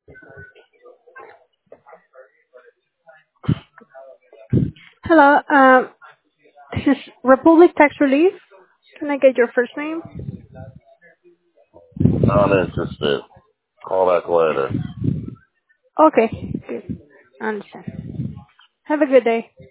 Hello, this is Republic Tax Relief. Can I get your first name? Not interested. Call back later. Okay, good. I understand. Have a good day.